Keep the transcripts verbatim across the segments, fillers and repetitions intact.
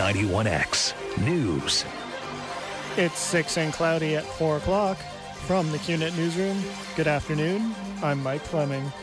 ninety-one X News. It's six and cloudy at four o'clock. From the Q Net Newsroom, good afternoon. I'm Mike Fleming.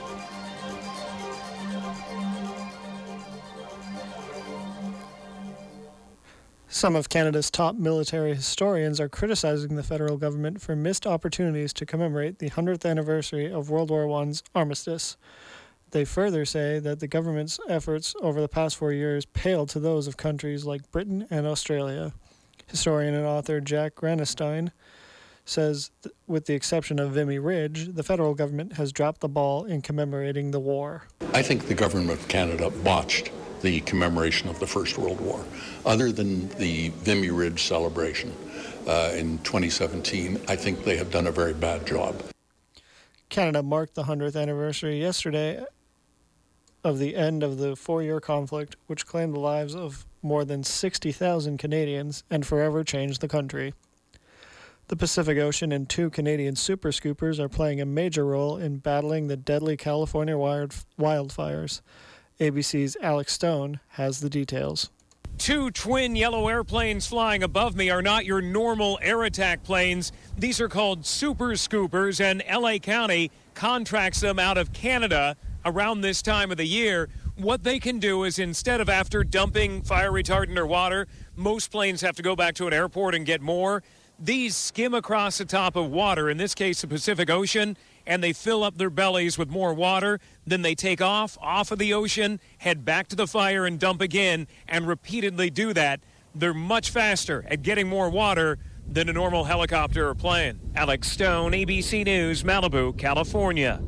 Some of Canada's top military historians are criticizing the federal government for missed opportunities to commemorate the hundredth anniversary of World War One's armistice. They further say that the government's efforts over the past four years pale to those of countries like Britain and Australia. Historian and author Jack Granestein says, th- with the exception of Vimy Ridge, the federal government has dropped the ball in commemorating the war. I think the government of Canada botched the commemoration of the First World War. Other than the Vimy Ridge celebration uh, in twenty seventeen, I think they have done a very bad job. Canada marked the hundredth anniversary yesterday of the end of the four-year conflict, which claimed the lives of more than sixty thousand Canadians and forever changed the country. The Pacific Ocean and two Canadian super scoopers are playing a major role in battling the deadly California wild- wildfires. A B C's Alex Stone has the details. Two twin yellow airplanes flying above me are not your normal air attack planes. These are called super scoopers, and L A County contracts them out of Canada around this time of the year. What they can do is, instead of after dumping fire retardant or water, most planes have to go back to an airport and get more. These skim across the top of water, in this case the Pacific Ocean, and they fill up their bellies with more water. Then they take off, off of the ocean, head back to the fire and dump again, and repeatedly do that. They're much faster at getting more water than a normal helicopter or plane. Alex Stone, A B C News, Malibu, California.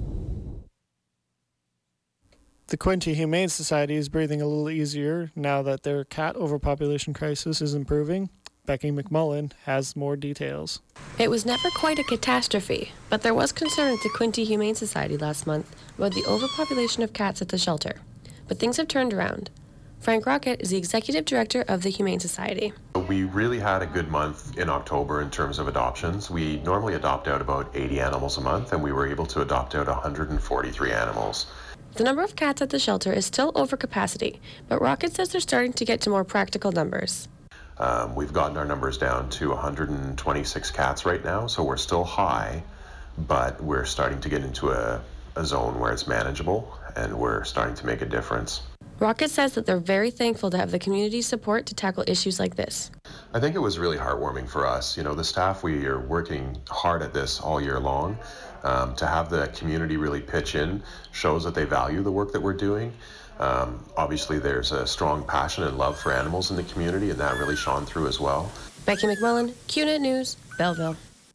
The Quinte Humane Society is breathing a little easier now that their cat overpopulation crisis is improving. Becky McMullen has more details. It was never quite a catastrophe, but there was concern at the Quinte Humane Society last month about the overpopulation of cats at the shelter. But things have turned around. Frank Rocket is the executive director of the Humane Society. We really had a good month in October in terms of adoptions. We normally adopt out about eighty animals a month, and we were able to adopt out one hundred forty-three animals. The number of cats at the shelter is still over capacity, but Rocket says they're starting to get to more practical numbers. Um, we've gotten our numbers down to one hundred twenty-six cats right now, so we're still high, but we're starting to get into a, a zone where it's manageable, and we're starting to make a difference. Rocket says that they're very thankful to have the community's support to tackle issues like this. I think it was really heartwarming for us. You know, the staff, we are working hard at this all year long. Um, to have the community really pitch in shows that they value the work that we're doing. Um, obviously, there's a strong passion and love for animals in the community, and that really shone through as well. Becky McMullen, Q Net News, Belleville.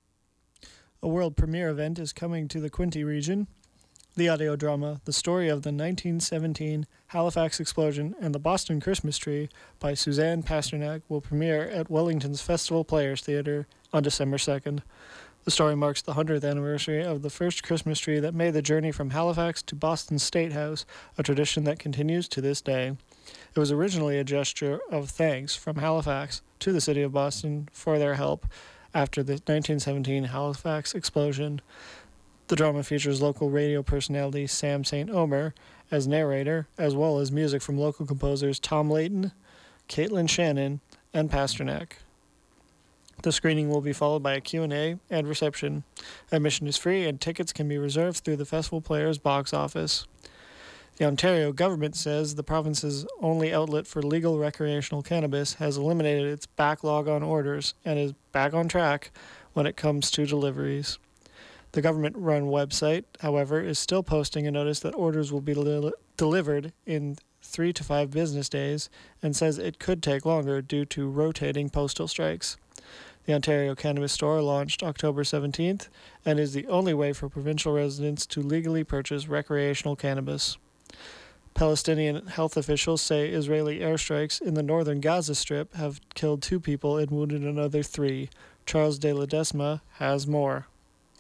A world premiere event is coming to the Quinte region. The audio drama, The Story of the nineteen seventeen Halifax Explosion and the Boston Christmas Tree by Suzanne Pasternak will premiere at Wellington's Festival Players Theatre on December second. The story marks the hundredth anniversary of the first Christmas tree that made the journey from Halifax to Boston State House, a tradition that continues to this day. It was originally a gesture of thanks from Halifax to the city of Boston for their help after the nineteen seventeen Halifax explosion. The drama features local radio personality Sam Saint Omer as narrator, as well as music from local composers Tom Layton, Caitlin Shannon, and Pasternak. The screening will be followed by a Q and A and reception. Admission is free, and tickets can be reserved through the Festival Players box office. The Ontario government says the province's only outlet for legal recreational cannabis has eliminated its backlog on orders and is back on track when it comes to deliveries. The government-run website, however, is still posting a notice that orders will be li- delivered in three to five business days and says it could take longer due to rotating postal strikes. The Ontario Cannabis Store launched October seventeenth and is the only way for provincial residents to legally purchase recreational cannabis. Palestinian health officials say Israeli airstrikes in the northern Gaza Strip have killed two people and wounded another three. Charles de Ledesma has more.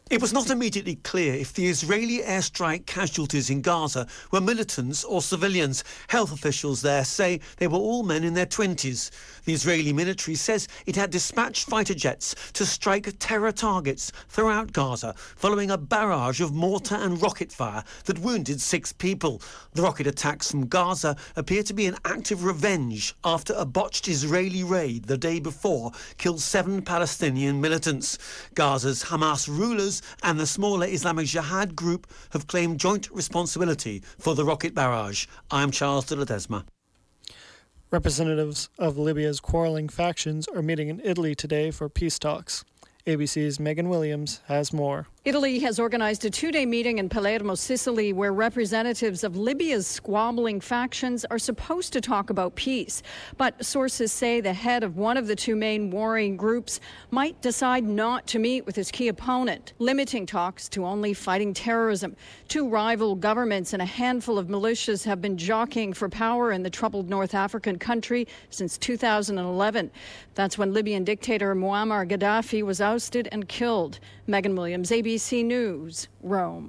It was not immediately clear if the Israeli airstrike casualties in Gaza were militants or civilians. Health officials there say they were all men in their twenties. The Israeli military says it had dispatched fighter jets to strike terror targets throughout Gaza following a barrage of mortar and rocket fire that wounded six people. The rocket attacks from Gaza appear to be an act of revenge after a botched Israeli raid the day before killed seven Palestinian militants. Gaza's Hamas rulers and the smaller Islamic Jihad group have claimed joint responsibility for the rocket barrage. I'm Charles de Ledesma. Representatives of Libya's quarreling factions are meeting in Italy today for peace talks. A B C's Megan Williams has more. Italy has organized a two-day meeting in Palermo, Sicily, where representatives of Libya's squabbling factions are supposed to talk about peace. But sources say the head of one of the two main warring groups might decide not to meet with his key opponent, limiting talks to only fighting terrorism. Two rival governments and a handful of militias have been jockeying for power in the troubled North African country since two thousand eleven. That's when Libyan dictator Muammar Gaddafi was ousted and killed. Megan Williams, A B C News, Rome.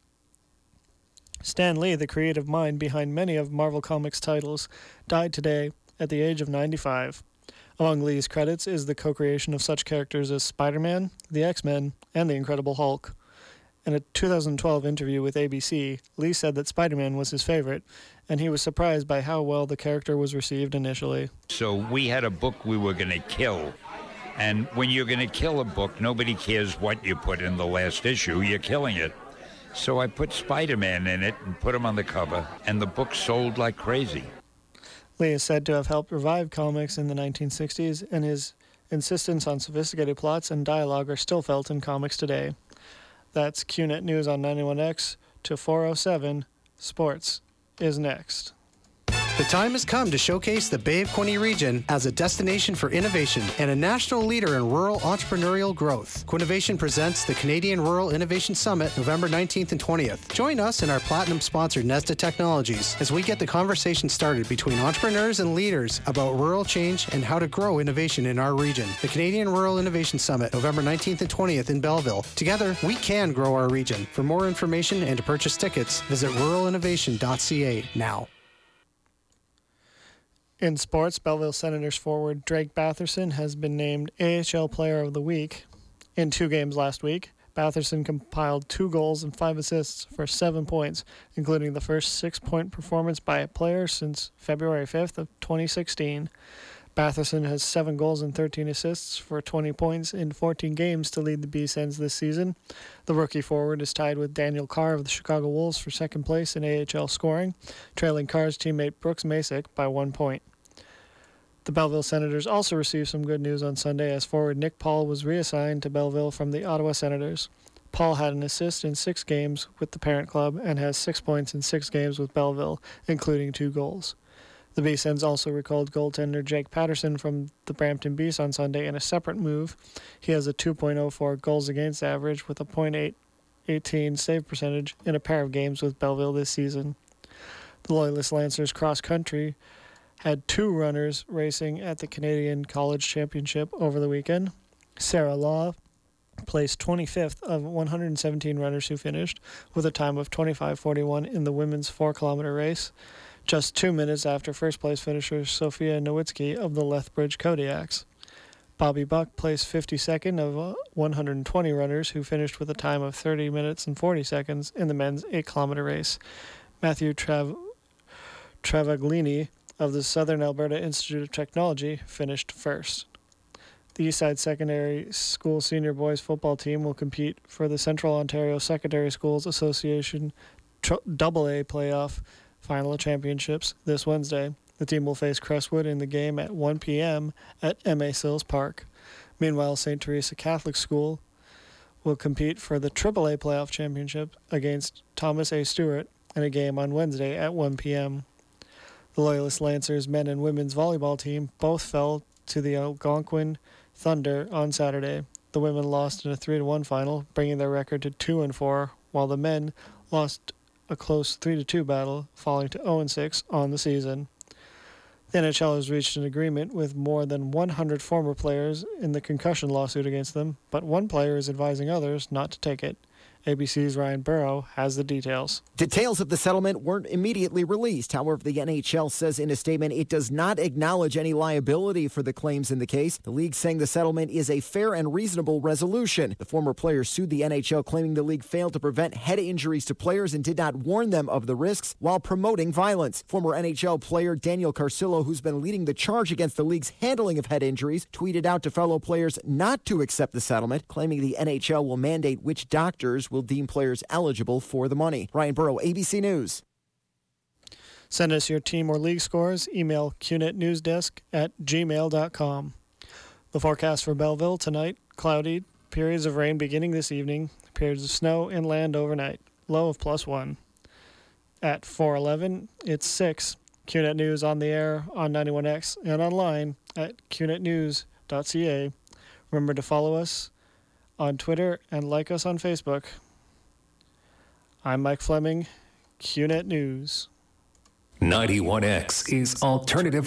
Stan Lee, the creative mind behind many of Marvel Comics titles, died today at the age of ninety-five. Among Lee's credits is the co-creation of such characters as Spider-Man, the X-Men, and the Incredible Hulk. In a two thousand twelve interview with A B C, Lee said that Spider-Man was his favorite, and he was surprised by how well the character was received initially. So we had a book we were going to kill. And when you're going to kill a book, nobody cares what you put in the last issue. You're killing it. So I put Spider-Man in it and put him on the cover, and the book sold like crazy. Lee is said to have helped revive comics in the nineteen sixties, and his insistence on sophisticated plots and dialogue are still felt in comics today. That's Q net News on ninety-one X to four oh seven. Sports is next. The time has come to showcase the Bay of Quinte region as a destination for innovation and a national leader in rural entrepreneurial growth. Quinnovation presents the Canadian Rural Innovation Summit November nineteenth and twentieth. Join us and our platinum-sponsored Nesta Technologies as we get the conversation started between entrepreneurs and leaders about rural change and how to grow innovation in our region. The Canadian Rural Innovation Summit November nineteenth and twentieth in Belleville. Together, we can grow our region. For more information and to purchase tickets, visit rural innovation dot c a now. In sports, Belleville Senators forward Drake Batherson has been named A H L Player of the Week. In two games last week, Batherson compiled two goals and five assists for seven points, including the first six-point performance by a player since February fifth of twenty sixteen. Batherson has seven goals and thirteen assists for twenty points in fourteen games to lead the B-Sens this season. The rookie forward is tied with Daniel Carr of the Chicago Wolves for second place in A H L scoring, trailing Carr's teammate Brooks Masick by one point. The Belleville Senators also received some good news on Sunday as forward Nick Paul was reassigned to Belleville from the Ottawa Senators. Paul had an assist in six games with the parent club and has six points in six games with Belleville, including two goals. The B-Sens also recalled goaltender Jake Patterson from the Brampton Beast on Sunday in a separate move. He has a two point oh four goals against average with a point eight eighteen save percentage in a pair of games with Belleville this season. The Loyalist Lancers cross country had two runners racing at the Canadian College Championship over the weekend. Sarah Law placed twenty-fifth of one hundred seventeen runners who finished, with a time of twenty-five forty-one in the women's four-kilometer race, just two minutes after first-place finisher Sophia Nowitzki of the Lethbridge Kodiaks. Bobby Buck placed fifty-second of one hundred twenty runners who finished with a time of thirty minutes and forty seconds in the men's eight-kilometer race. Matthew Trav- Travaglini of the Southern Alberta Institute of Technology finished first. The Eastside Secondary School senior boys football team will compete for the Central Ontario Secondary Schools Association Double A Playoff Final Championships this Wednesday. The team will face Crestwood in the game at one p.m. at M A Sills Park. Meanwhile, Saint Teresa Catholic School will compete for the Triple A Playoff Championship against Thomas A. Stewart in a game on Wednesday at one p.m. The Loyalist Lancers men and women's volleyball team both fell to the Algonquin Thunder on Saturday. The women lost in a three to one final, bringing their record to two and four, while the men lost a close three to two battle, falling to oh and six on the season. The N H L has reached an agreement with more than one hundred former players in the concussion lawsuit against them, but one player is advising others not to take it. A B C's Ryan Burrow has the details. Details of the settlement weren't immediately released. However, the N H L says in a statement it does not acknowledge any liability for the claims in the case. The league saying the settlement is a fair and reasonable resolution. The former player sued the N H L, claiming the league failed to prevent head injuries to players and did not warn them of the risks while promoting violence. Former N H L player Daniel Carcillo, who's been leading the charge against the league's handling of head injuries, tweeted out to fellow players not to accept the settlement, claiming the N H L will mandate which doctors will deem players eligible for the money. Ryan Burrow, A B C News. Send us your team or league scores. Email cunetnewsdesk at gmail dot com. The forecast for Belleville tonight, cloudy, periods of rain beginning this evening, periods of snow inland overnight, low of plus one. At four eleven, it's six. C U N E T News on the air on ninety-one X and online at c u n e t news dot c a. Remember to follow us on Twitter and like us on Facebook. I'm Mike Fleming, C U N E T News. ninety-one X is alternative